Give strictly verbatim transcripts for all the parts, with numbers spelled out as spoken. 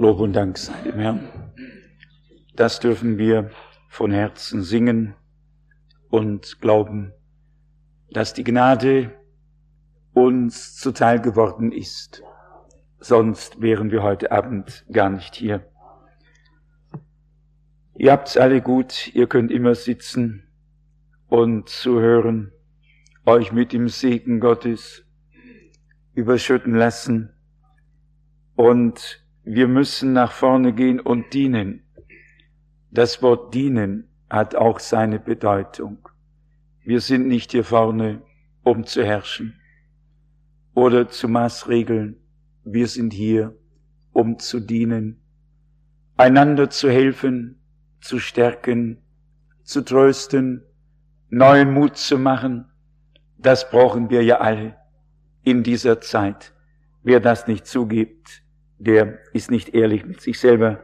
Lob und Dank sei dem Herrn. Das dürfen wir von Herzen singen und glauben, dass die Gnade uns zuteil geworden ist. Sonst wären wir heute Abend gar nicht hier. Ihr habt's alle gut, ihr könnt immer sitzen und zuhören, euch mit dem Segen Gottes überschütten lassen. Und wir müssen nach vorne gehen und dienen. Das Wort dienen hat auch seine Bedeutung. Wir sind nicht hier vorne, um zu herrschen oder zu maßregeln. Wir sind hier, um zu dienen, einander zu helfen, zu stärken, zu trösten, neuen Mut zu machen. Das brauchen wir ja alle in dieser Zeit. Wer das nicht zugibt, der ist nicht ehrlich mit sich selber.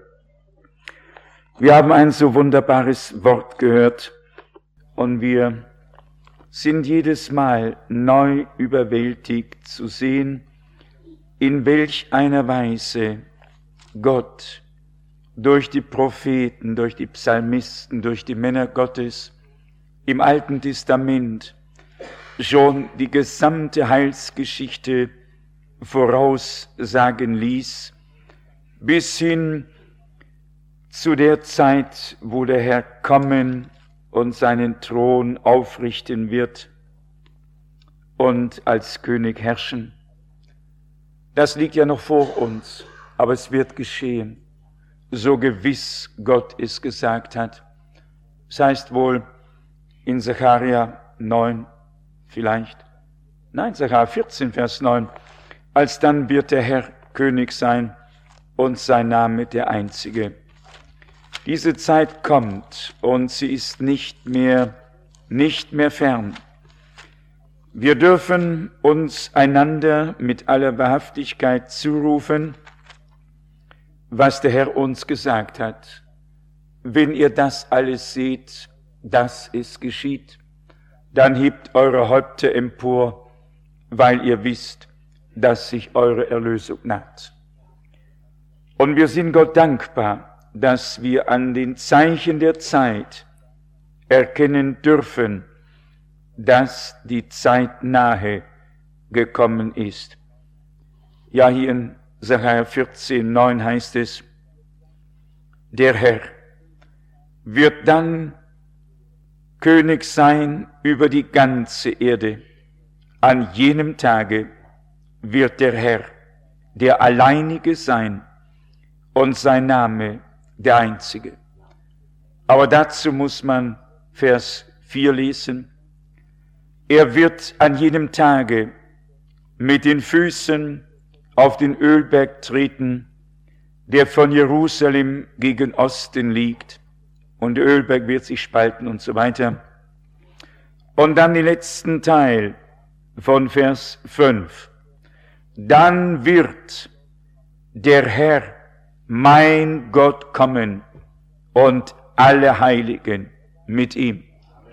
Wir haben ein so wunderbares Wort gehört und wir sind jedes Mal neu überwältigt zu sehen, in welch einer Weise Gott durch die Propheten, durch die Psalmisten, durch die Männer Gottes im Alten Testament schon die gesamte Heilsgeschichte voraussagen ließ, bis hin zu der Zeit, wo der Herr kommen und seinen Thron aufrichten wird und als König herrschen. Das liegt ja noch vor uns, aber es wird geschehen, so gewiss Gott es gesagt hat. Das heißt wohl in Sacharja neun vielleicht, nein, Sacharja vierzehn, Vers neun, alsdann wird der Herr König sein und sein Name der Einzige. Diese Zeit kommt und sie ist nicht mehr, nicht mehr fern. Wir dürfen uns einander mit aller Wahrhaftigkeit zurufen, was der Herr uns gesagt hat. Wenn ihr das alles seht, dass es geschieht, dann hebt eure Häupter empor, weil ihr wisst, dass sich eure Erlösung naht. Und wir sind Gott dankbar, dass wir an den Zeichen der Zeit erkennen dürfen, dass die Zeit nahe gekommen ist. Ja, hier in Sacharja vierzehn, neun heißt es, der Herr wird dann König sein über die ganze Erde. An jenem Tage wird der Herr der Alleinige sein und sein Name der Einzige. Aber dazu muss man Vers vier lesen. Er wird an jenem Tage mit den Füßen auf den Ölberg treten, der von Jerusalem gegen Osten liegt. Und der Ölberg wird sich spalten und so weiter. Und dann den letzten Teil von Vers fünf. Dann wird der Herr, mein Gott, kommen und alle Heiligen mit ihm.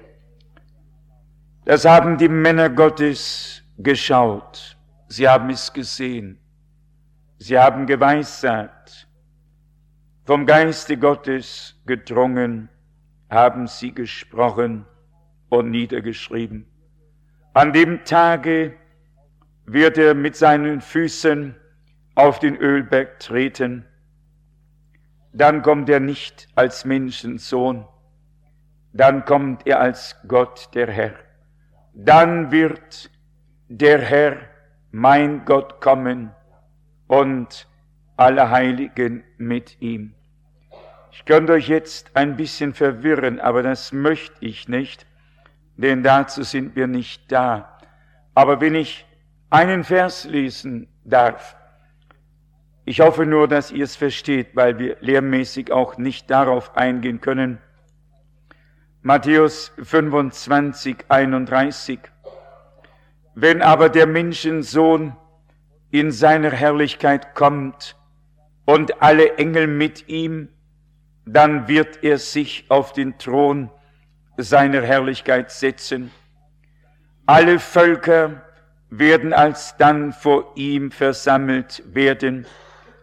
Das haben die Männer Gottes geschaut. Sie haben es gesehen. Sie haben geweissagt. Vom Geiste Gottes gedrungen, haben sie gesprochen und niedergeschrieben. An dem Tage wird er mit seinen Füßen auf den Ölberg treten. Dann kommt er nicht als Menschensohn, dann kommt er als Gott, der Herr. Dann wird der Herr, mein Gott, kommen und alle Heiligen mit ihm. Ich könnte euch jetzt ein bisschen verwirren, aber das möchte ich nicht, denn dazu sind wir nicht da. Aber wenn ich einen Vers lesen darf, ich hoffe nur, dass ihr es versteht, weil wir lehrmäßig auch nicht darauf eingehen können. Matthäus fünfundzwanzig, einunddreißig. Wenn aber der Menschensohn in seiner Herrlichkeit kommt und alle Engel mit ihm, dann wird er sich auf den Thron seiner Herrlichkeit setzen. Alle Völker werden alsdann vor ihm versammelt werden.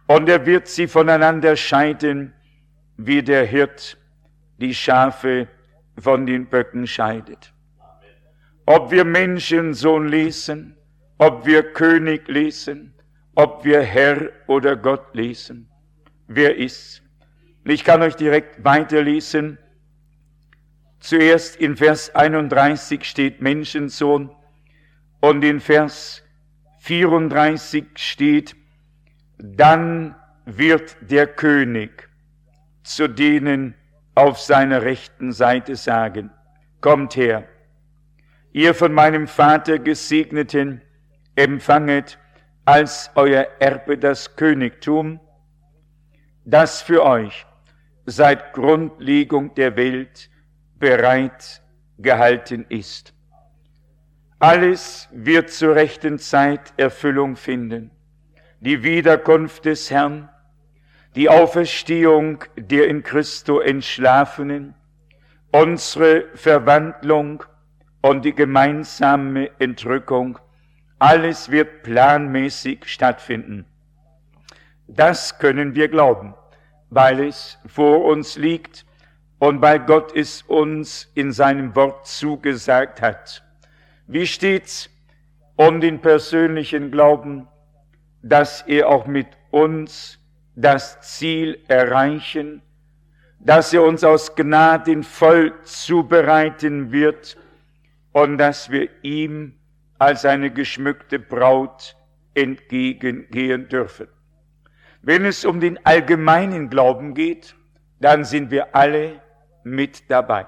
und er wird sie voneinander scheiden, wie der Hirt die Schafe von den Böcken scheidet. Ob wir Menschensohn lesen, ob wir König lesen, ob wir Herr oder Gott lesen, wer ist's? Ich kann euch direkt weiterlesen. Zuerst in Vers einunddreißig steht Menschensohn und in Vers vierunddreißig steht, dann wird der König zu denen auf seiner rechten Seite sagen, kommt her, ihr von meinem Vater Gesegneten, empfanget als euer Erbe das Königtum, das für euch seit Grundlegung der Welt bereit gehalten ist. Alles wird zur rechten Zeit Erfüllung finden. Die Wiederkunft des Herrn, die Auferstehung der in Christo Entschlafenen, unsere Verwandlung und die gemeinsame Entrückung, alles wird planmäßig stattfinden. Das können wir glauben, weil es vor uns liegt und weil Gott es uns in seinem Wort zugesagt hat. Wie steht's um den persönlichen Glauben, dass er auch mit uns das Ziel erreichen, dass er uns aus Gnaden voll zubereiten wird und dass wir ihm als eine geschmückte Braut entgegengehen dürfen. Wenn es um den allgemeinen Glauben geht, dann sind wir alle mit dabei.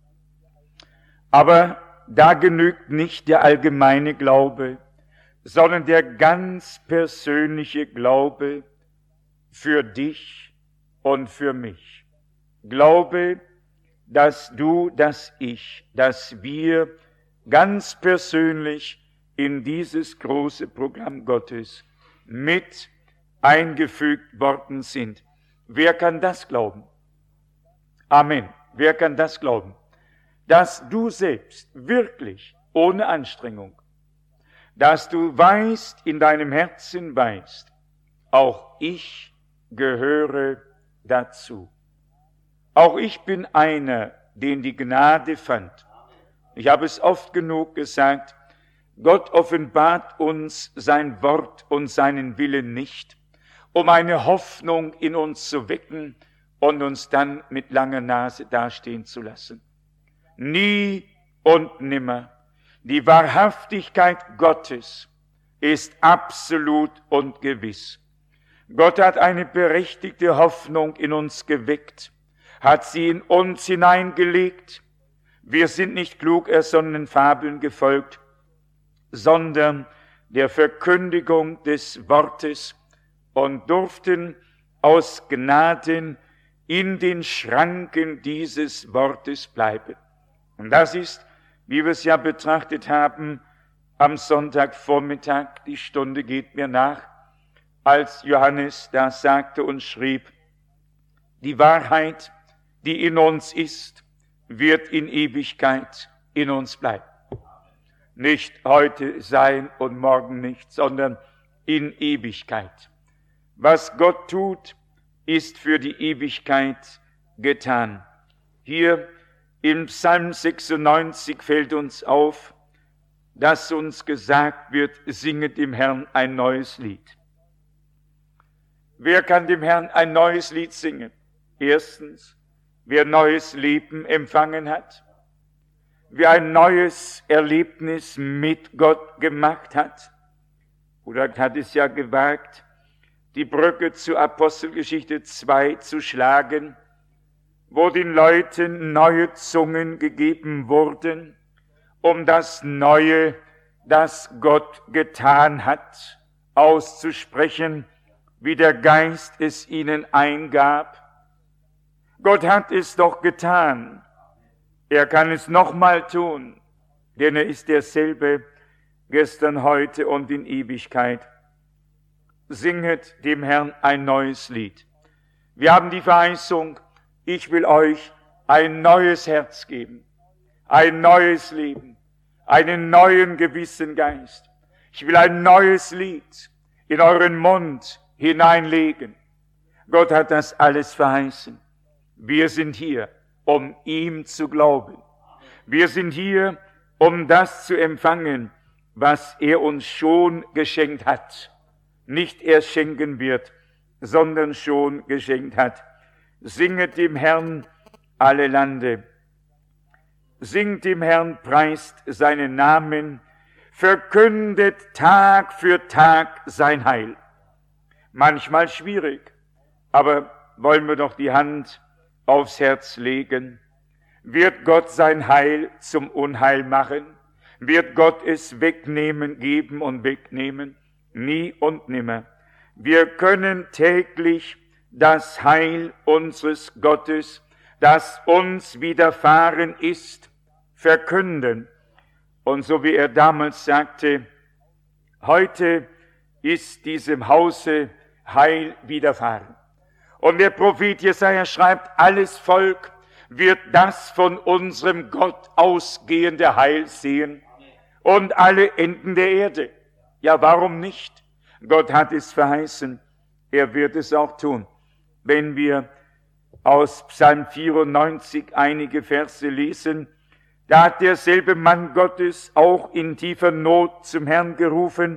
Aber da genügt nicht der allgemeine Glaube, sondern der ganz persönliche Glaube für dich und für mich. Glaube, dass du, dass ich, dass wir ganz persönlich in dieses große Programm Gottes mit eingefügt worden sind. Wer kann das glauben? Amen. Wer kann das glauben? Dass du selbst wirklich ohne Anstrengung, dass du weißt, in deinem Herzen weißt, auch ich gehöre dazu. Auch ich bin einer, den die Gnade fand. Ich habe es oft genug gesagt, Gott offenbart uns sein Wort und seinen Willen nicht, um eine Hoffnung in uns zu wecken und uns dann mit langer Nase dastehen zu lassen. Nie und nimmer. Die Wahrhaftigkeit Gottes ist absolut und gewiss. Gott hat eine berechtigte Hoffnung in uns geweckt, hat sie in uns hineingelegt. Wir sind nicht klug ersonnenen Fabeln gefolgt, sondern der Verkündigung des Wortes und durften aus Gnaden in den Schranken dieses Wortes bleiben. Und das ist, wie wir es ja betrachtet haben, am Sonntagvormittag, die Stunde geht mir nach, als Johannes da sagte und schrieb, die Wahrheit, die in uns ist, wird in Ewigkeit in uns bleiben. Nicht heute sein und morgen nicht, sondern in Ewigkeit. Was Gott tut, ist für die Ewigkeit getan. Hier im Psalm sechsundneunzig fällt uns auf, dass uns gesagt wird, singet dem Herrn ein neues Lied. Wer kann dem Herrn ein neues Lied singen? Erstens, wer neues Leben empfangen hat, wer ein neues Erlebnis mit Gott gemacht hat, oder hat es ja gewagt, die Brücke zur Apostelgeschichte zwei zu schlagen, wo den Leuten neue Zungen gegeben wurden, um das Neue, das Gott getan hat, auszusprechen, wie der Geist es ihnen eingab. Gott hat es doch getan. Er kann es nochmal tun, denn er ist derselbe gestern, heute und in Ewigkeit. Singet dem Herrn ein neues Lied. Wir haben die Verheißung, ich will euch ein neues Herz geben, ein neues Leben, einen neuen gewissen Geist. Ich will ein neues Lied in euren Mund hineinlegen. Gott hat das alles verheißen. Wir sind hier, um ihm zu glauben. Wir sind hier, um das zu empfangen, was er uns schon geschenkt hat. Nicht erst schenken wird, sondern schon geschenkt hat. Singet dem Herrn alle Lande. Singt dem Herrn, preist seinen Namen, verkündet Tag für Tag sein Heil. Manchmal schwierig, aber wollen wir doch die Hand aufs Herz legen. Wird Gott sein Heil zum Unheil machen? Wird Gott es wegnehmen, geben und wegnehmen? Nie und nimmer. Wir können täglich das Heil unseres Gottes, das uns widerfahren ist, verkünden. Und so wie er damals sagte, heute ist diesem Hause Heil widerfahren. Und der Prophet Jesaja schreibt, alles Volk wird das von unserem Gott ausgehende Heil sehen und alle Enden der Erde. Ja, warum nicht? Gott hat es verheißen, er wird es auch tun. Wenn wir aus Psalm vierundneunzig einige Verse lesen, da hat derselbe Mann Gottes auch in tiefer Not zum Herrn gerufen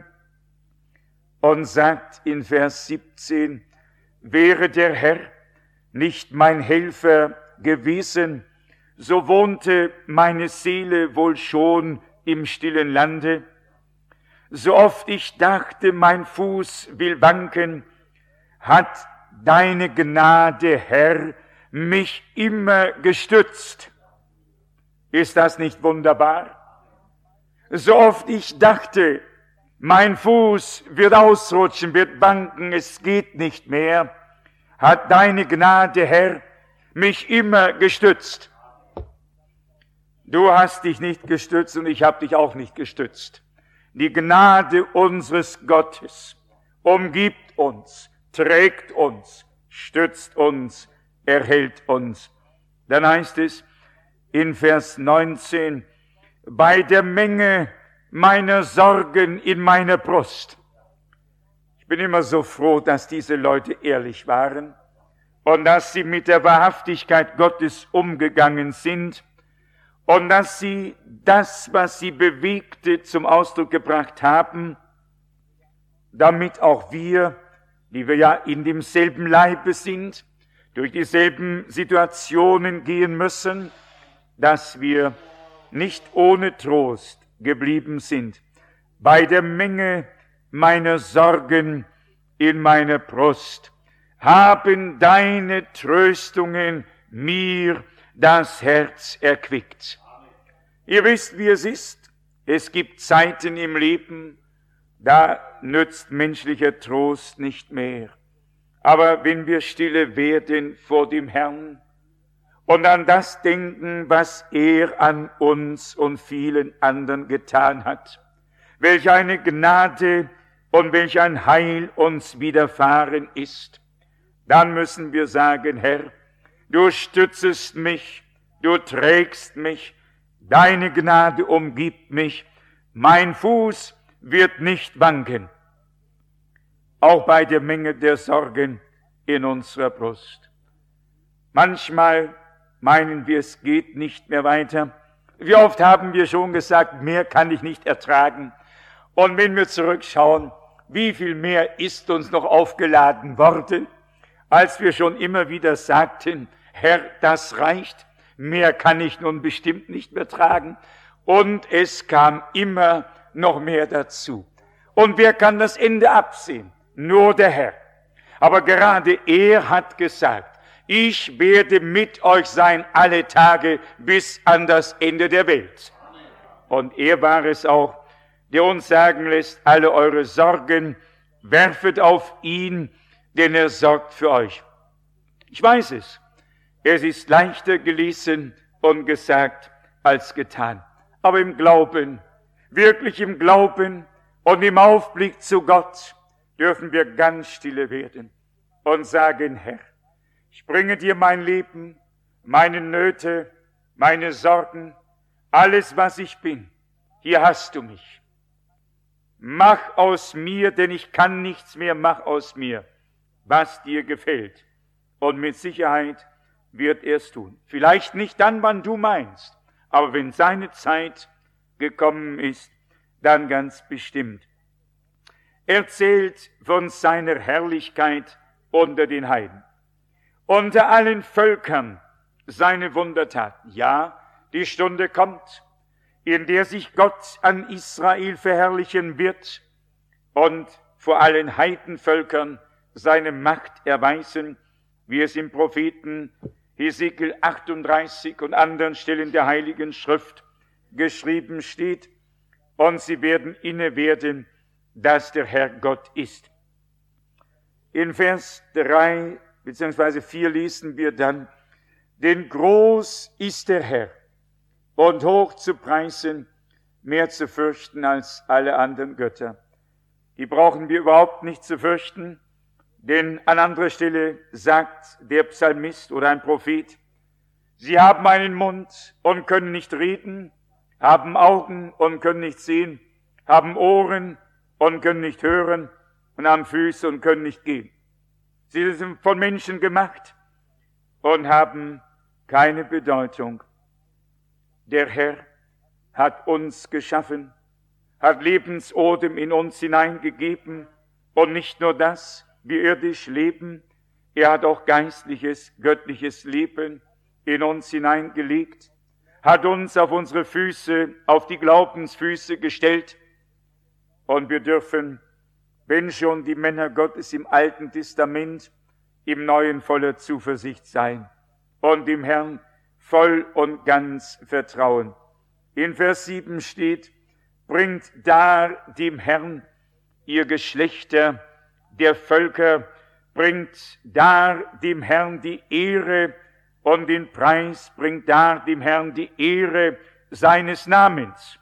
und sagt in Vers siebzehn, wäre der Herr nicht mein Helfer gewesen, so wohnte meine Seele wohl schon im stillen Lande. So oft ich dachte, mein Fuß will wanken, hat deine Gnade, Herr, mich immer gestützt. Ist das nicht wunderbar? So oft ich dachte, mein Fuß wird ausrutschen, wird wanken, es geht nicht mehr, hat deine Gnade, Herr, mich immer gestützt. Du hast dich nicht gestützt und ich habe dich auch nicht gestützt. Die Gnade unseres Gottes umgibt uns, trägt uns, stützt uns, erhält uns. Dann heißt es in Vers neunzehn, bei der Menge meiner Sorgen in meiner Brust. Ich bin immer so froh, dass diese Leute ehrlich waren und dass sie mit der Wahrhaftigkeit Gottes umgegangen sind und dass sie das, was sie bewegte, zum Ausdruck gebracht haben, damit auch wir, die wir ja in demselben Leibe sind, durch dieselben Situationen gehen müssen, dass wir nicht ohne Trost geblieben sind. Bei der Menge meiner Sorgen in meiner Brust haben deine Tröstungen mir das Herz erquickt. Ihr wisst, wie es ist. Es gibt Zeiten im Leben, da nützt menschlicher Trost nicht mehr. Aber wenn wir stille werden vor dem Herrn und an das denken, was er an uns und vielen anderen getan hat, welch eine Gnade und welch ein Heil uns widerfahren ist, dann müssen wir sagen, Herr, du stützest mich, du trägst mich, deine Gnade umgibt mich, mein Fuß wird nicht wanken, auch bei der Menge der Sorgen in unserer Brust. Manchmal meinen wir, es geht nicht mehr weiter. Wie oft haben wir schon gesagt, mehr kann ich nicht ertragen. Und wenn wir zurückschauen, wie viel mehr ist uns noch aufgeladen worden, als wir schon immer wieder sagten, Herr, das reicht, mehr kann ich nun bestimmt nicht mehr tragen. Und es kam immer noch mehr dazu. Und wer kann das Ende absehen? Nur der Herr. Aber gerade er hat gesagt, ich werde mit euch sein alle Tage bis an das Ende der Welt. Und er war es auch, der uns sagen lässt, alle eure Sorgen werfet auf ihn, denn er sorgt für euch. Ich weiß es. Es ist leichter gelesen und gesagt als getan. Aber im Glauben, wirklich im Glauben und im Aufblick zu Gott, dürfen wir ganz stille werden und sagen, Herr, ich bringe dir mein Leben, meine Nöte, meine Sorgen, alles, was ich bin. Hier hast du mich. mach aus mir, denn ich kann nichts mehr, mach aus mir, was dir gefällt. Und mit Sicherheit wird er es tun. Vielleicht nicht dann, wann du meinst, aber wenn seine Zeit gekommen ist, dann ganz bestimmt. Er erzählt von seiner Herrlichkeit unter den Heiden, unter allen Völkern seine Wundertaten. Ja, die Stunde kommt, in der sich Gott an Israel verherrlichen wird und vor allen Heidenvölkern seine Macht erweisen, wie es im Propheten Hesekiel achtunddreißig und anderen Stellen der Heiligen Schrift geschrieben steht. Und sie werden inne werden, dass der Herr Gott ist. In Vers drei bzw. vier lesen wir dann, denn groß ist der Herr und hoch zu preisen, mehr zu fürchten als alle anderen Götter. Die brauchen wir überhaupt nicht zu fürchten, denn an anderer Stelle sagt der Psalmist oder ein Prophet, sie haben einen Mund und können nicht reden, haben Augen und können nicht sehen, haben Ohren und können nicht hören und haben Füße und können nicht gehen. Sie sind von Menschen gemacht und haben keine Bedeutung. Der Herr hat uns geschaffen, hat Lebensodem in uns hineingegeben und nicht nur das, wir irdisch leben, er hat auch geistliches, göttliches Leben in uns hineingelegt, hat uns auf unsere Füße, auf die Glaubensfüße gestellt und wir dürfen, wenn schon die Männer Gottes im Alten Testament, im Neuen voller Zuversicht sein und dem Herrn voll und ganz vertrauen. In Vers sieben steht, bringt dar dem Herrn ihr Geschlechter der Völker, bringt dar dem Herrn die Ehre und den Preis, bringt dar dem Herrn die Ehre seines Namens.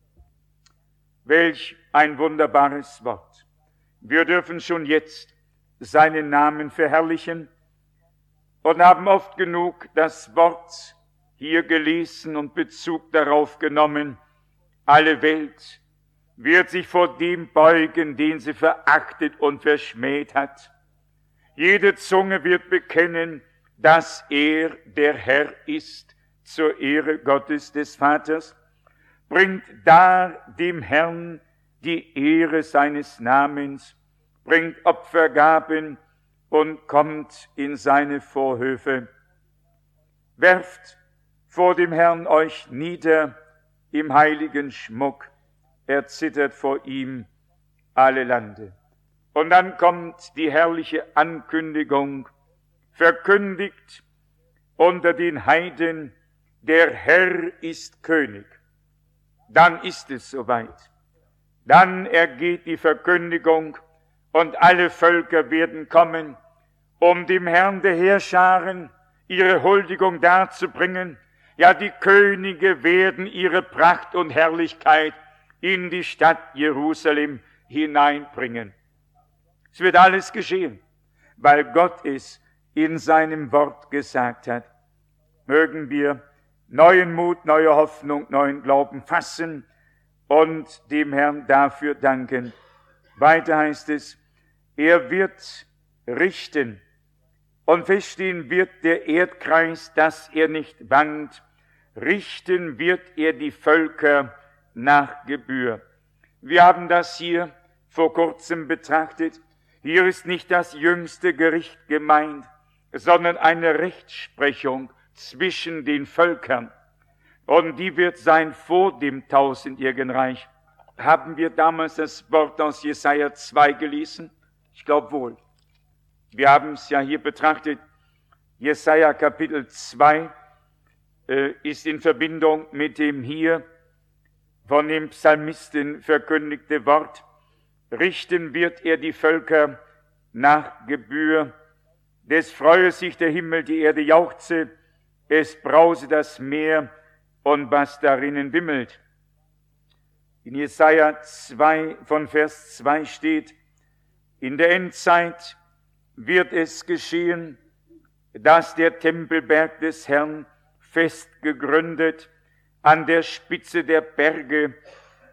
Welch ein wunderbares Wort. Wir dürfen schon jetzt seinen Namen verherrlichen und haben oft genug das Wort hier gelesen und Bezug darauf genommen. Alle Welt wird sich vor dem beugen, den sie verachtet und verschmäht hat. Jede Zunge wird bekennen, dass er der Herr ist, zur Ehre Gottes des Vaters. Bringt dar dem Herrn die Ehre seines Namens, bringt Opfergaben und kommt in seine Vorhöfe. Werft vor dem Herrn euch nieder im heiligen Schmuck, erzittert vor ihm alle Lande. Und dann kommt die herrliche Ankündigung, verkündigt unter den Heiden, der Herr ist König. Dann ist es soweit. Dann ergeht die Verkündigung und alle Völker werden kommen, um dem Herrn der Heerscharen ihre Huldigung darzubringen. Ja, die Könige werden ihre Pracht und Herrlichkeit in die Stadt Jerusalem hineinbringen. Es wird alles geschehen, weil Gott es in seinem Wort gesagt hat. Mögen wir neuen Mut, neue Hoffnung, neuen Glauben fassen und dem Herrn dafür danken. Weiter heißt es, er wird richten und feststehen wird der Erdkreis, dass er nicht wankt. Richten wird er die Völker nach Gebühr. Wir haben das hier vor kurzem betrachtet. Hier ist nicht das jüngste Gericht gemeint, sondern eine Rechtsprechung zwischen den Völkern. Und die wird sein vor dem tausendjährigen Reich. Haben wir damals das Wort aus Jesaja zwei gelesen? Ich glaube wohl. Wir haben es ja hier betrachtet. Jesaja Kapitel zwei äh, ist in Verbindung mit dem hier von dem Psalmisten verkündigte Wort. Richten wird er die Völker nach Gebühr. Des freue sich der Himmel, die Erde jauchze, es brause das Meer und was darinnen wimmelt. In Jesaja zwei von Vers zwei steht, in der Endzeit wird es geschehen, dass der Tempelberg des Herrn fest gegründet an der Spitze der Berge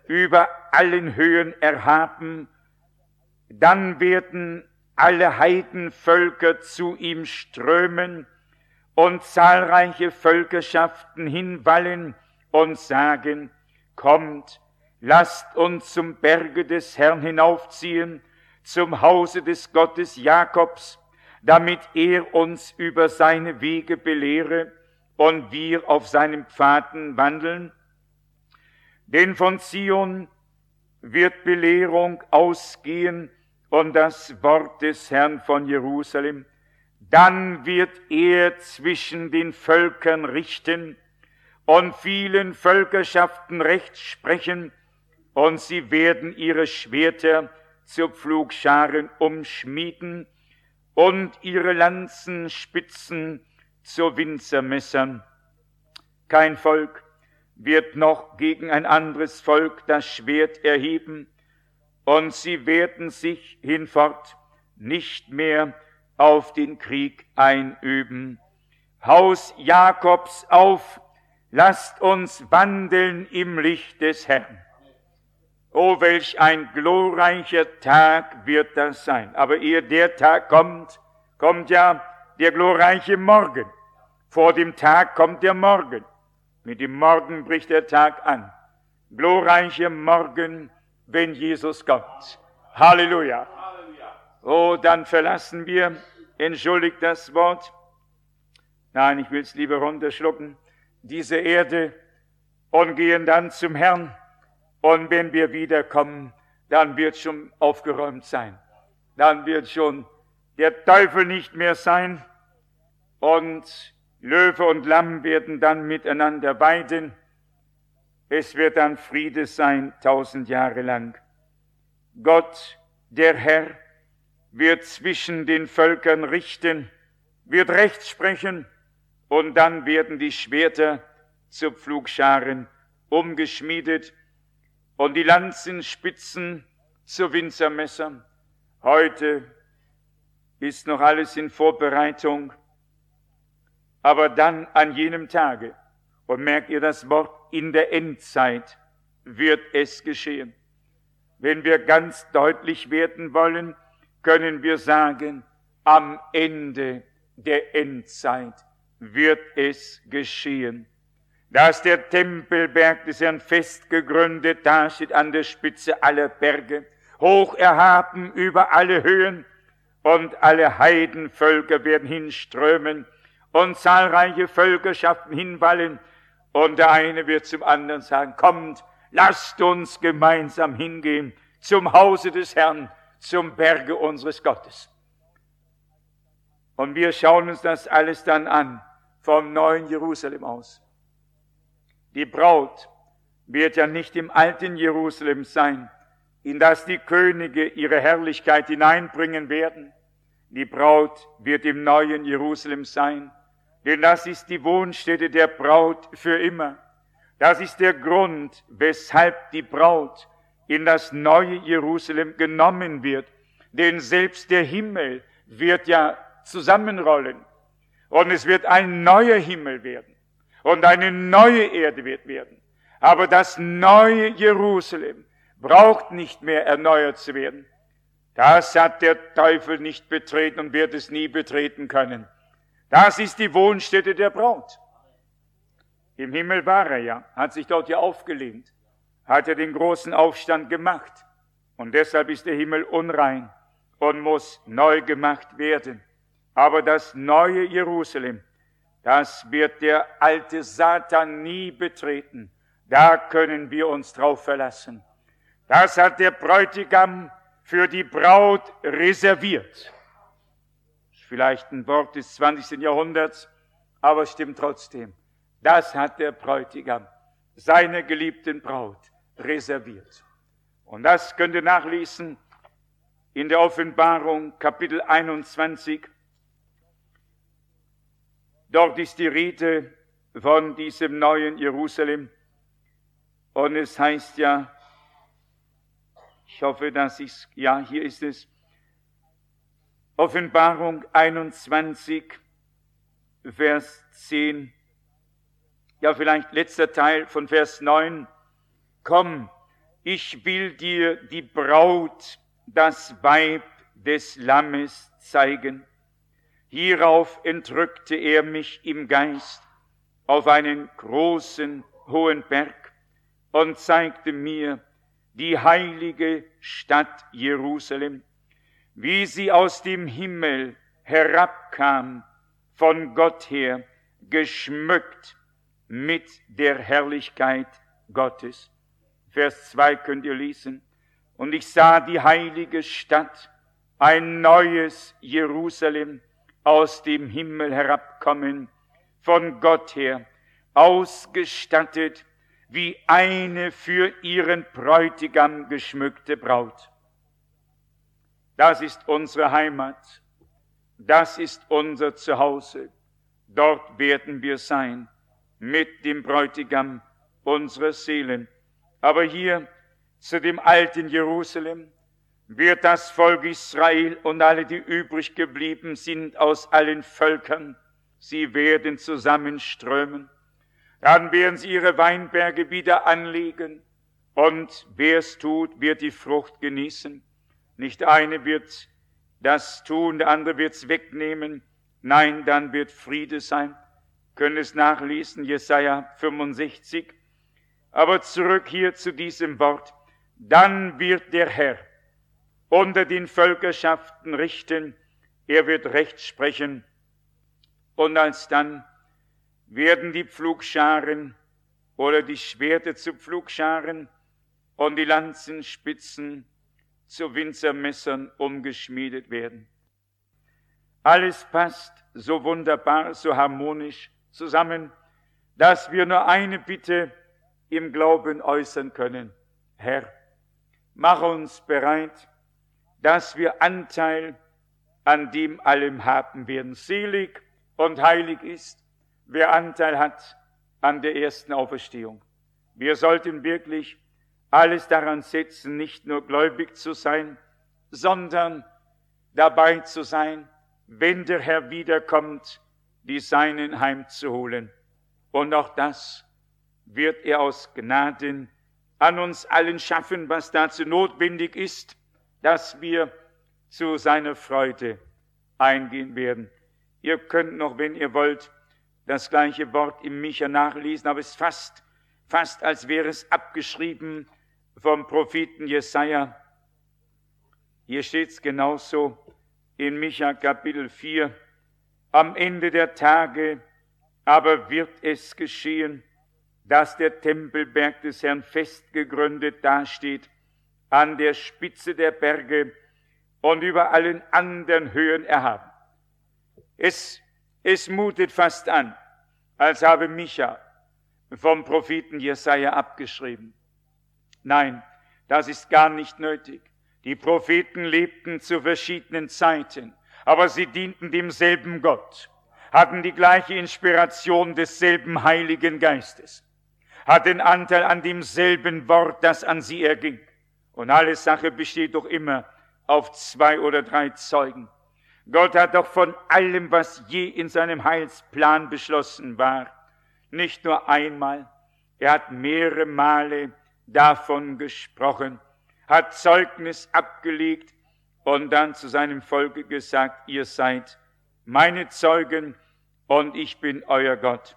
über allen Höhen erhaben, dann werden alle Heidenvölker zu ihm strömen und zahlreiche Völkerschaften hinwallen und sagen, kommt, lasst uns zum Berge des Herrn hinaufziehen, zum Hause des Gottes Jakobs, damit er uns über seine Wege belehre und wir auf seinen Pfaden wandeln. Denn von Zion wird Belehrung ausgehen und das Wort des Herrn von Jerusalem. Dann wird er zwischen den Völkern richten und vielen Völkerschaften Recht sprechen, und sie werden ihre Schwerter zu Pflugscharen umschmieden und ihre Lanzenspitzen zu Winzermessern. Kein Volk wird noch gegen ein anderes Volk das Schwert erheben, und sie werden sich hinfort nicht mehr auf den Krieg einüben. Haus Jakobs auf, lasst uns wandeln im Licht des Herrn. Oh, welch ein glorreicher Tag wird das sein. Aber ehe der Tag kommt, kommt ja der glorreiche Morgen. Vor dem Tag kommt der Morgen. Mit dem Morgen bricht der Tag an. Glorreicher Morgen, wenn Jesus kommt. Halleluja. Oh, dann verlassen wir, entschuldigt das Wort, nein, ich will es lieber runterschlucken, diese Erde und gehen dann zum Herrn. Und wenn wir wiederkommen, dann wird schon aufgeräumt sein. Dann wird schon der Teufel nicht mehr sein und Löwe und Lamm werden dann miteinander weiden. Es wird dann Friede sein, tausend Jahre lang. Gott, der Herr, wird zwischen den Völkern richten, wird Recht sprechen, und dann werden die Schwerter zu Pflugscharen umgeschmiedet und die Lanzenspitzen zu Winzermessern. Heute ist noch alles in Vorbereitung, aber dann an jenem Tage, und merkt ihr das Wort, in der Endzeit wird es geschehen. Wenn wir ganz deutlich werden wollen, können wir sagen, am Ende der Endzeit wird es geschehen. Da ist der Tempelberg des Herrn fest gegründet, da steht an der Spitze aller Berge, hoch erhaben über alle Höhen, und alle Heidenvölker werden hinströmen und zahlreiche Völkerschaften hinwallen, und der eine wird zum anderen sagen, kommt, lasst uns gemeinsam hingehen zum Hause des Herrn, zum Berge unseres Gottes. Und wir schauen uns das alles dann an, vom neuen Jerusalem aus. Die Braut wird ja nicht im alten Jerusalem sein, in das die Könige ihre Herrlichkeit hineinbringen werden. Die Braut wird im neuen Jerusalem sein, denn das ist die Wohnstätte der Braut für immer. Das ist der Grund, weshalb die Braut in das neue Jerusalem genommen wird. Denn selbst der Himmel wird ja zusammenrollen. Und es wird ein neuer Himmel werden. Und eine neue Erde wird werden. Aber das neue Jerusalem braucht nicht mehr erneuert zu werden. Das hat der Teufel nicht betreten und wird es nie betreten können. Das ist die Wohnstätte der Braut. Im Himmel war er ja, hat sich dort ja aufgelehnt, hat er den großen Aufstand gemacht. Und deshalb ist der Himmel unrein und muss neu gemacht werden. Aber das neue Jerusalem, das wird der alte Satan nie betreten. Da können wir uns drauf verlassen. Das hat der Bräutigam für die Braut reserviert. Vielleicht ein Wort des zwanzigsten Jahrhunderts, aber es stimmt trotzdem. Das hat der Bräutigam seiner geliebten Braut reserviert. Und das könnt ihr nachlesen in der Offenbarung, Kapitel einundzwanzig. Dort ist die Rede von diesem neuen Jerusalem. Und es heißt ja, ich hoffe, dass ich es, ja, hier ist es, Offenbarung einundzwanzig, Vers zehn, ja vielleicht letzter Teil von Vers neun. Komm, ich will dir die Braut, das Weib des Lammes zeigen. Hierauf entrückte er mich im Geist auf einen großen, hohen Berg und zeigte mir die heilige Stadt Jerusalem, wie sie aus dem Himmel herabkam, von Gott her, geschmückt mit der Herrlichkeit Gottes. Vers zwei könnt ihr lesen. Und ich sah die heilige Stadt, ein neues Jerusalem, aus dem Himmel herabkommen, von Gott her, ausgestattet wie eine für ihren Bräutigam geschmückte Braut. Das ist unsere Heimat, das ist unser Zuhause. Dort werden wir sein, mit dem Bräutigam unserer Seelen. Aber hier zu dem alten Jerusalem wird das Volk Israel und alle, die übrig geblieben sind aus allen Völkern, sie werden zusammenströmen. Dann werden sie ihre Weinberge wieder anlegen und wer es tut, wird die Frucht genießen. Nicht eine wird das tun, der andere wird es wegnehmen. Nein, dann wird Friede sein. Können es nachlesen, Jesaja fünfundsechzig. Aber zurück hier zu diesem Wort. Dann wird der Herr unter den Völkerschaften richten, er wird Recht sprechen. Und alsdann werden die Pflugscharen oder die Schwerter zu Pflugscharen und die Lanzenspitzen zu Winzermessern umgeschmiedet werden. Alles passt so wunderbar, so harmonisch zusammen, dass wir nur eine Bitte im Glauben äußern können. Herr, mach uns bereit, dass wir Anteil an dem allem haben werden. Selig und heilig ist, wer Anteil hat an der ersten Auferstehung. Wir sollten wirklich alles daran setzen, nicht nur gläubig zu sein, sondern dabei zu sein, wenn der Herr wiederkommt, die Seinen heimzuholen. Und auch das wird er aus Gnaden an uns allen schaffen, was dazu notwendig ist, dass wir zu seiner Freude eingehen werden. Ihr könnt noch, wenn ihr wollt, das gleiche Wort im Micha nachlesen, aber es ist fast, fast als wäre es abgeschrieben vom Propheten Jesaja. Hier steht es genauso in Micha Kapitel vier. Am Ende der Tage aber wird es geschehen, dass der Tempelberg des Herrn fest gegründet dasteht, an der Spitze der Berge und über allen anderen Höhen erhaben. Es, es mutet fast an, als habe Micha vom Propheten Jesaja abgeschrieben. Nein, das ist gar nicht nötig. Die Propheten lebten zu verschiedenen Zeiten, aber sie dienten demselben Gott, hatten die gleiche Inspiration desselben Heiligen Geistes, hatten Anteil an demselben Wort, das an sie erging. Und alle Sache besteht doch immer auf zwei oder drei Zeugen. Gott hat doch von allem, was je in seinem Heilsplan beschlossen war, nicht nur einmal, er hat mehrere Male davon gesprochen, hat Zeugnis abgelegt und dann zu seinem Volke gesagt, ihr seid meine Zeugen und ich bin euer Gott.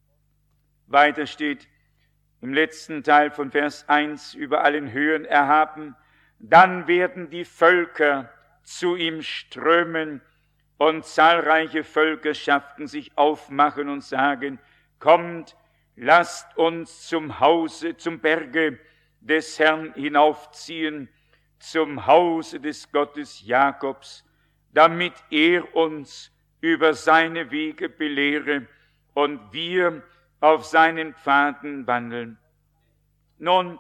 Weiter steht im letzten Teil von Vers eins, über allen Höhen erhaben, dann werden die Völker zu ihm strömen und zahlreiche Völkerschaften sich aufmachen und sagen, kommt, lasst uns zum Hause, zum Berge des Herrn hinaufziehen, zum Hause des Gottes Jakobs, damit er uns über seine Wege belehre und wir auf seinen Pfaden wandeln. Nun,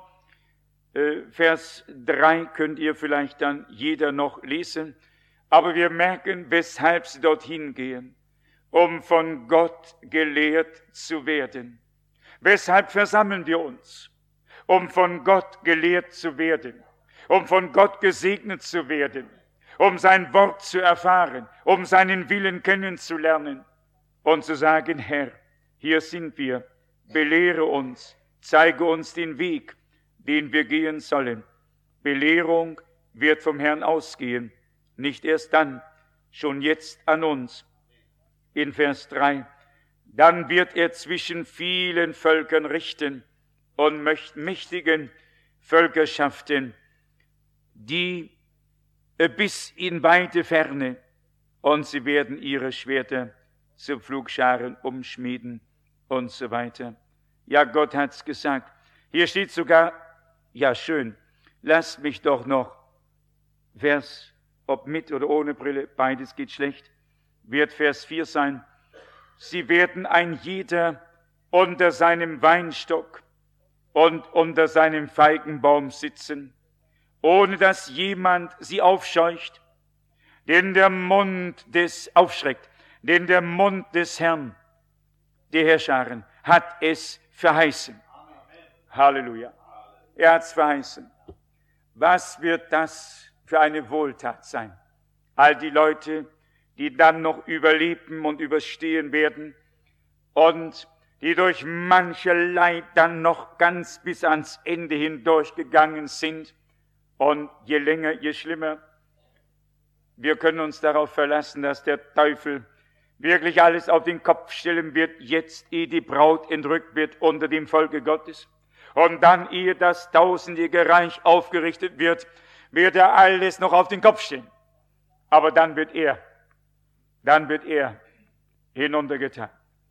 äh, Vers drei könnt ihr vielleicht dann jeder noch lesen, aber wir merken, weshalb sie dorthin gehen, um von Gott gelehrt zu werden. Weshalb versammeln wir uns? Um von Gott gelehrt zu werden, um von Gott gesegnet zu werden, um sein Wort zu erfahren, um seinen Willen kennenzulernen und zu sagen, Herr, hier sind wir, belehre uns, zeige uns den Weg, den wir gehen sollen. Belehrung wird vom Herrn ausgehen, nicht erst dann, schon jetzt an uns. In Vers drei, dann wird er zwischen vielen Völkern richten und mächtigen Völkerschaften, die bis in weite Ferne, und sie werden ihre Schwerter zu Pflugscharen umschmieden und so weiter. Ja, Gott hat's gesagt. Hier steht sogar, ja schön, lasst mich doch noch, Vers, ob mit oder ohne Brille, beides geht schlecht, wird Vers vier sein. Sie werden ein jeder unter seinem Weinstock und unter seinem Feigenbaum sitzen, ohne dass jemand sie aufscheucht, denn der Mund des, aufschreckt, denn der Mund des Herrn, der Herrscharen, hat es verheißen. Amen. Halleluja. Er hat es verheißen. Was wird das für eine Wohltat sein? All die Leute, die dann noch überleben und überstehen werden und die durch mancherlei dann noch ganz bis ans Ende hindurchgegangen sind. Und je länger, je schlimmer. Wir können uns darauf verlassen, dass der Teufel wirklich alles auf den Kopf stellen wird, jetzt, ehe die Braut entrückt wird unter dem Volke Gottes. Und dann, ehe das tausendjährige Reich aufgerichtet wird, wird er alles noch auf den Kopf stellen. Aber dann wird er, dann wird er hinuntergetan.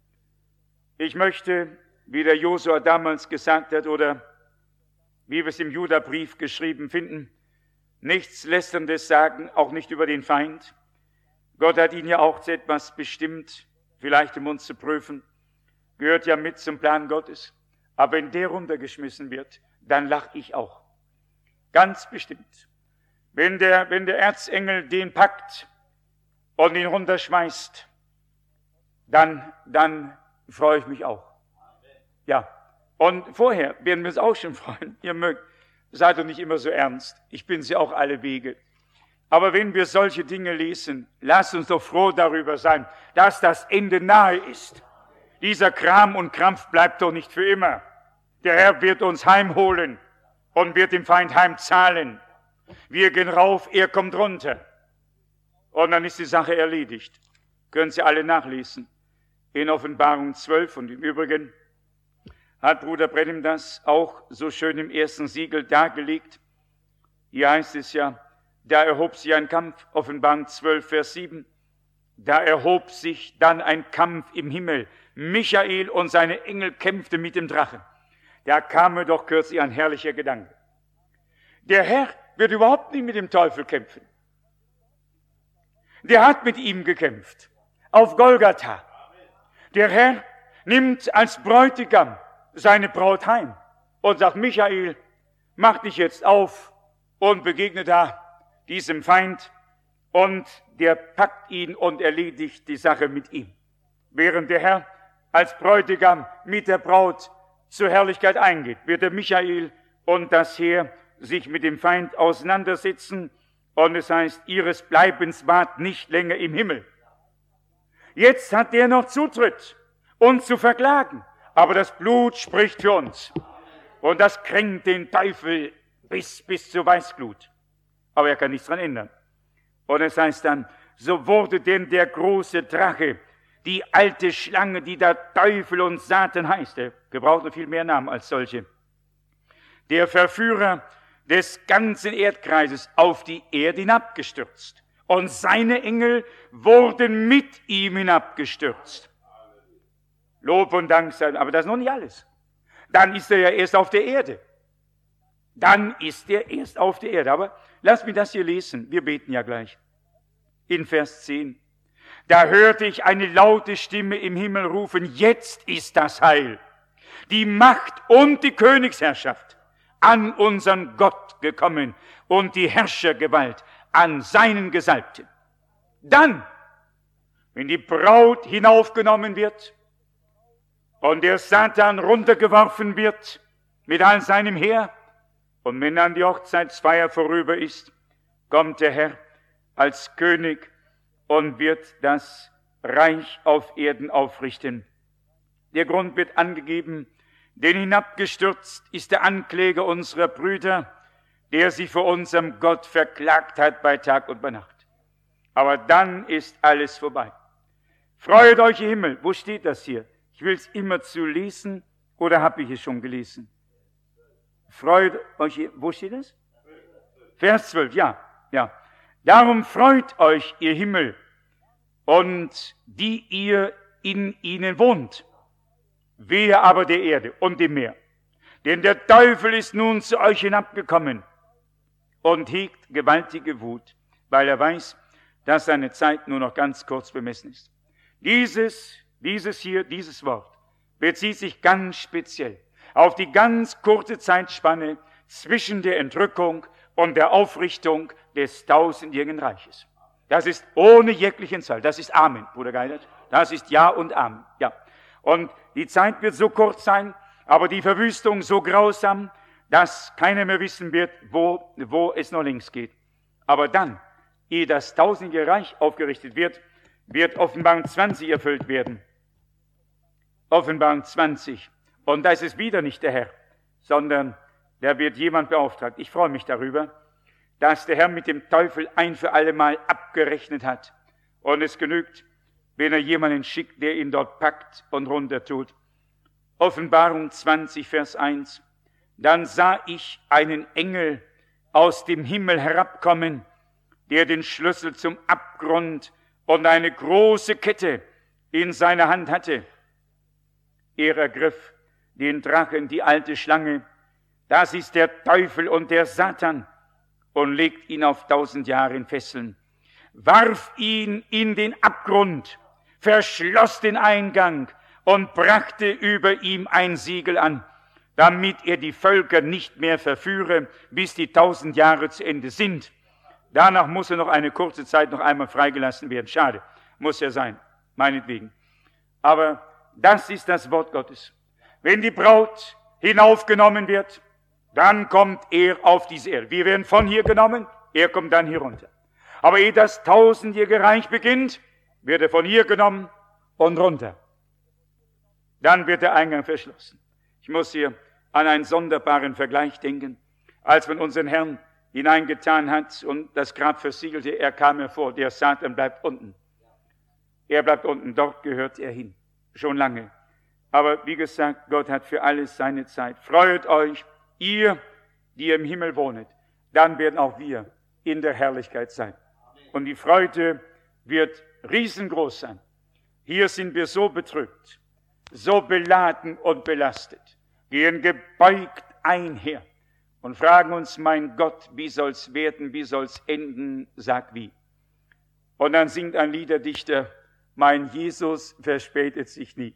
Ich möchte, wie der Josua damals gesagt hat, oder wie wir es im Judabrief geschrieben finden, nichts Lästerndes sagen, auch nicht über den Feind. Gott hat ihn ja auch zu etwas bestimmt, vielleicht um uns zu prüfen, gehört ja mit zum Plan Gottes. Aber wenn der runtergeschmissen wird, dann lach ich auch. Ganz bestimmt. Wenn der, wenn der Erzengel den packt und ihn runterschmeißt, dann, dann freue ich mich auch. Ja. Und vorher werden wir uns auch schon freuen. Ihr mögt, seid doch nicht immer so ernst. Ich bin sie auch alle Wege. Aber wenn wir solche Dinge lesen, lasst uns doch froh darüber sein, dass das Ende nahe ist. Dieser Kram und Krampf bleibt doch nicht für immer. Der Herr wird uns heimholen und wird dem Feind heimzahlen. Wir gehen rauf, er kommt runter. Und dann ist die Sache erledigt. Können Sie alle nachlesen. In Offenbarung zwölf und im Übrigen hat Bruder Brennim das auch so schön im ersten Siegel dargelegt. Hier heißt es ja, da erhob sich ein Kampf, Offenbarung zwölf, Vers sieben. Da erhob sich dann ein Kampf im Himmel. Michael und seine Engel kämpften mit dem Drachen. Da kam mir doch kürzlich ein herrlicher Gedanke. Der Herr wird überhaupt nicht mit dem Teufel kämpfen. Der hat mit ihm gekämpft. Auf Golgatha. Der Herr nimmt als Bräutigam seine Braut heim und sagt, Michael, mach dich jetzt auf und begegne da diesem Feind, und der packt ihn und erledigt die Sache mit ihm. Während der Herr als Bräutigam mit der Braut zur Herrlichkeit eingeht, wird der Michael und das Heer sich mit dem Feind auseinandersetzen, und es heißt, ihres Bleibens ward nicht länger im Himmel. Jetzt hat der noch Zutritt, uns zu verklagen. Aber das Blut spricht für uns. Und das kränkt den Teufel bis, bis zur Weißglut. Aber er kann nichts daran ändern. Und es heißt dann, so wurde denn der große Drache, die alte Schlange, die der Teufel und Satan heißt, er gebraucht noch viel mehr Namen als solche, der Verführer des ganzen Erdkreises, auf die Erde hinabgestürzt. Und seine Engel wurden mit ihm hinabgestürzt. Lob und Dank sein, aber das ist noch nicht alles. Dann ist er ja erst auf der Erde. Dann ist er erst auf der Erde. Aber lass mich das hier lesen. Wir beten ja gleich. In Vers zehn. Da hörte ich eine laute Stimme im Himmel rufen, jetzt ist das Heil, die Macht und die Königsherrschaft an unseren Gott gekommen und die Herrschergewalt an seinen Gesalbten. Dann, wenn die Braut hinaufgenommen wird, und der Satan runtergeworfen wird mit all seinem Heer, und wenn dann die Hochzeitsfeier vorüber ist, kommt der Herr als König und wird das Reich auf Erden aufrichten. Der Grund wird angegeben, denn hinabgestürzt ist der Ankläger unserer Brüder, der sie vor unserem Gott verklagt hat bei Tag und bei Nacht. Aber dann ist alles vorbei. Freut euch, ihr Himmel. Wo steht das hier? Ich will es immer zu lesen, oder habe ich es schon gelesen? Freut euch, wo steht das? Vers zwölf, ja, ja. Darum freut euch, ihr Himmel, und die ihr in ihnen wohnt. Wehe aber der Erde und dem Meer. Denn der Teufel ist nun zu euch hinabgekommen und hegt gewaltige Wut, weil er weiß, dass seine Zeit nur noch ganz kurz bemessen ist. Dieses, dieses hier, dieses Wort bezieht sich ganz speziell auf die ganz kurze Zeitspanne zwischen der Entrückung und der Aufrichtung des tausendjährigen Reiches. Das ist ohne jeglichen Zahl. Das ist Amen, Bruder Geilert. Das ist Ja und Amen. Ja. Und die Zeit wird so kurz sein, aber die Verwüstung so grausam, dass keiner mehr wissen wird, wo, wo es noch links geht. Aber dann, ehe das tausendjährige Reich aufgerichtet wird, wird Offenbarung zwanzig erfüllt werden. Offenbarung zwanzig. Und da ist es wieder nicht der Herr, sondern da wird jemand beauftragt. Ich freue mich darüber, dass der Herr mit dem Teufel ein für alle Mal abgerechnet hat. Und es genügt, wenn er jemanden schickt, der ihn dort packt und runter tut. Offenbarung zwanzig, Vers eins. Dann sah ich einen Engel aus dem Himmel herabkommen, der den Schlüssel zum Abgrund und eine große Kette in seiner Hand hatte. Er ergriff den Drachen, die alte Schlange, das ist der Teufel und der Satan, und legt ihn auf tausend Jahre in Fesseln, warf ihn in den Abgrund, verschloss den Eingang und brachte über ihm ein Siegel an, damit er die Völker nicht mehr verführe, bis die tausend Jahre zu Ende sind. Danach muss er noch eine kurze Zeit noch einmal freigelassen werden. Schade, muss er sein, meinetwegen. Aber das ist das Wort Gottes. Wenn die Braut hinaufgenommen wird, dann kommt er auf diese Erde. Wir werden von hier genommen, er kommt dann hier runter. Aber ehe das tausendjährige Reich beginnt, wird er von hier genommen und runter. Dann wird der Eingang verschlossen. Ich muss hier an einen sonderbaren Vergleich denken. Als man unseren Herrn hineingetan hat und das Grab versiegelte, er kam hervor, der Satan bleibt unten. Er bleibt unten, dort gehört er hin, schon lange. Aber wie gesagt, Gott hat für alles seine Zeit. Freut euch, ihr, die ihr im Himmel wohnet, dann werden auch wir in der Herrlichkeit sein. Und die Freude wird riesengroß sein. Hier sind wir so bedrückt, so beladen und belastet, gehen gebeugt einher und fragen uns, mein Gott, wie soll's werden, wie soll's enden, sag wie. Und dann singt ein Liederdichter, mein Jesus verspätet sich nie.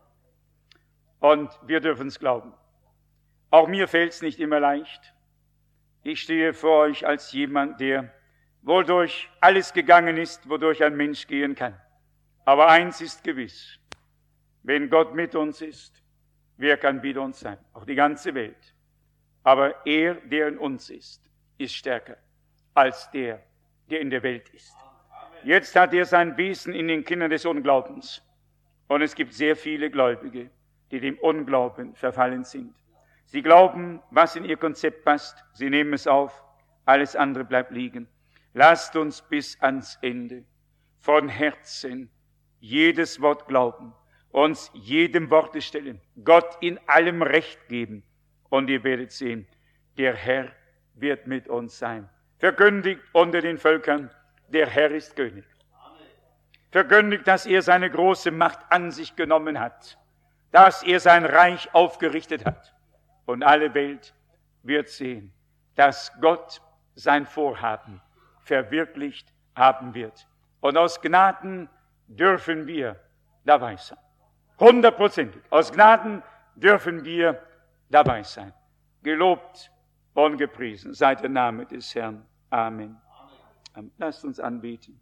Und wir dürfen es glauben. Auch mir fällt es nicht immer leicht. Ich stehe vor euch als jemand, der wodurch alles gegangen ist, wodurch ein Mensch gehen kann. Aber eins ist gewiss, wenn Gott mit uns ist, wer kann wider uns sein? Auch die ganze Welt. Aber er, der in uns ist, ist stärker als der, der in der Welt ist. Jetzt hat er sein Wesen in den Kindern des Unglaubens. Und es gibt sehr viele Gläubige, die dem Unglauben verfallen sind. Sie glauben, was in ihr Konzept passt. Sie nehmen es auf. Alles andere bleibt liegen. Lasst uns bis ans Ende von Herzen jedes Wort glauben, uns jedem Worte stellen, Gott in allem Recht geben. Und ihr werdet sehen, der Herr wird mit uns sein. Verkündigt unter den Völkern, der Herr ist König. Verkündigt, dass er seine große Macht an sich genommen hat, dass er sein Reich aufgerichtet hat. Und alle Welt wird sehen, dass Gott sein Vorhaben verwirklicht haben wird. Und aus Gnaden dürfen wir dabei sein. Hundertprozentig. Aus Gnaden dürfen wir dabei sein. Gelobt und gepriesen sei der Name des Herrn. Amen. Amen. Lasst uns anbeten.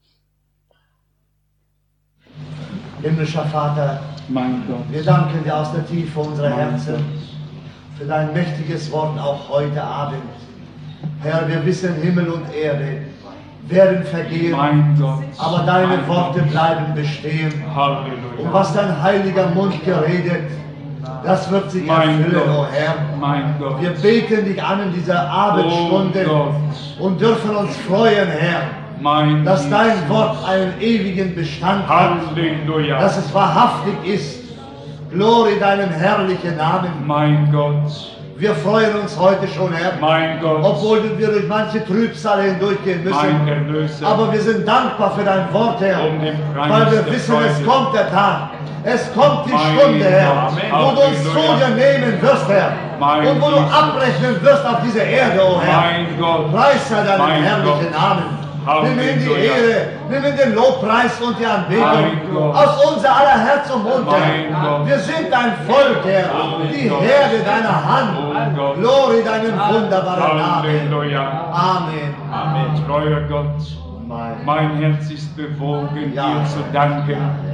Himmlischer Vater, Mein Gott. wir danken dir aus der Tiefe unserer Herzen für dein mächtiges Wort auch heute Abend. Herr, wir wissen, Himmel und Erde werden vergehen, Mein Gott. aber deine Worte bleiben bestehen. Halleluja. Und was dein heiliger Mund geredet, Das wird sich Mein erfüllen, Gott. o Herr. Mein Gott. Wir beten dich an in dieser Abendstunde Oh Gott. und dürfen uns freuen, Herr, Mein dass dein Jesus. Wort einen ewigen Bestand hat, Halleluja. dass es wahrhaftig ist. Glory deinem herrlichen Namen. Mein Gott. Wir freuen uns heute schon, Herr, Mein Gott. obwohl wir durch manche Trübsale hindurchgehen Mein müssen. Erlöser. Aber wir sind dankbar für dein Wort, Herr, Um den Preis weil wir der wissen, es Freude. kommt der Tag. Es kommt die Mein Stunde, Herr, Gott. wo du uns zu Halleluja. dir nehmen wirst, Herr. Mein Und wo du Jesus. abrechnen wirst auf dieser Erde, o Herr. Mein Gott. Preis sei deinen Mein herrlichen Gott. Namen. Nimm in die Halleluja. Ehre, nimm in den Lobpreis und die Anbetung. Mein Gott. Aus unser aller Herz und Mund, Mein Herr. Gott. Wir sind dein Volk, Herr. Oh Die Gott. Herde deiner Hand. Oh Gott. Glory deinen wunderbaren Namen. Halleluja. Amen. Amen. Treuer Gott. Mein, Mein Herz ist bewogen, Ja. dir zu danken.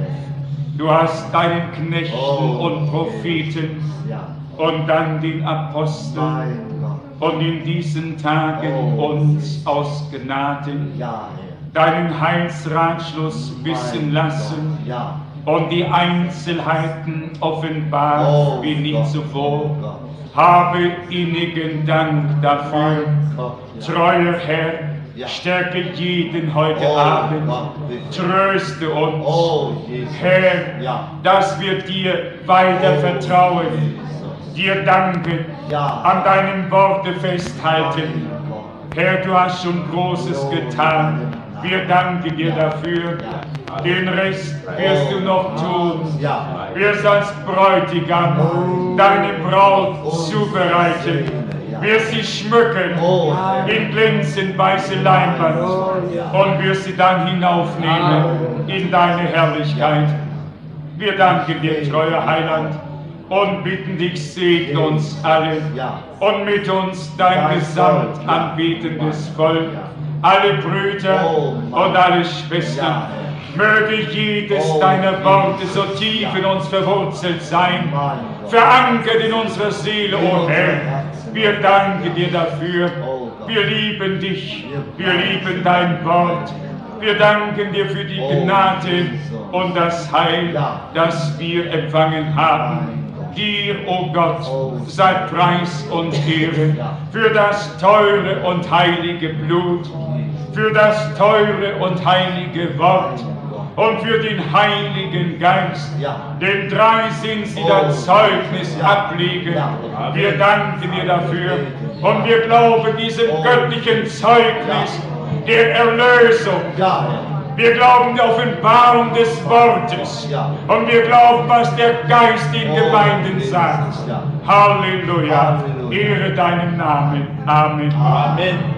Du hast deinen Knechten Oh. und Propheten ja, und dann den Aposteln mein Gott. und in diesen Tagen Oh. uns aus Gnaden Ja, deinen Heilsratschluss Herr. wissen Mein lassen Gott. Ja. und die Einzelheiten offenbart Oh wie nie Gott. zuvor. Oh Gott. Habe innigen Dank dafür. Mein Gott. Ja. Treuer Herr, Ja. stärke jeden heute Oh Abend. Gott, bitte. Tröste uns, Oh, Jesus. Herr, Ja. dass wir dir weiter Oh, vertrauen, Jesus. dir danken, Ja. an deinem Worte festhalten. Mein Gott. Herr, du hast schon Großes getan. Wir danken dir dafür. Den Rest wirst du noch tun. Ja. Wirst als Bräutigam deine Braut zubereiten. Wirst sie schmücken Oh, in glänzend weiße Leinwand und wirst sie dann hinaufnehmen in deine Herrlichkeit. Wir danken dir, treuer Heiland, und bitten dich, segne uns alle und mit uns dein gesamt anbetendes Volk, alle Brüder und alle Schwestern. Möge jedes deiner Worte so tief in uns verwurzelt sein, verankert in unserer Seele, o Herr. Wir danken dir dafür. Wir lieben dich. Wir lieben dein Wort. Wir danken dir für die Gnade und das Heil, das wir empfangen haben. Dir, o Gott, sei Preis und Ehre für das teure und heilige Blut, für das teure und heilige Wort und für den Heiligen Geist. Denn drei sind sie, das Zeugnis ablegen. Wir danken dir dafür und wir glauben diesem göttlichen Zeugnis der Erlösung. Wir glauben der Offenbarung des Wortes und wir glauben, was der Geist den Gemeinden sagt. Halleluja. Ehre deinem Namen. Amen. Amen.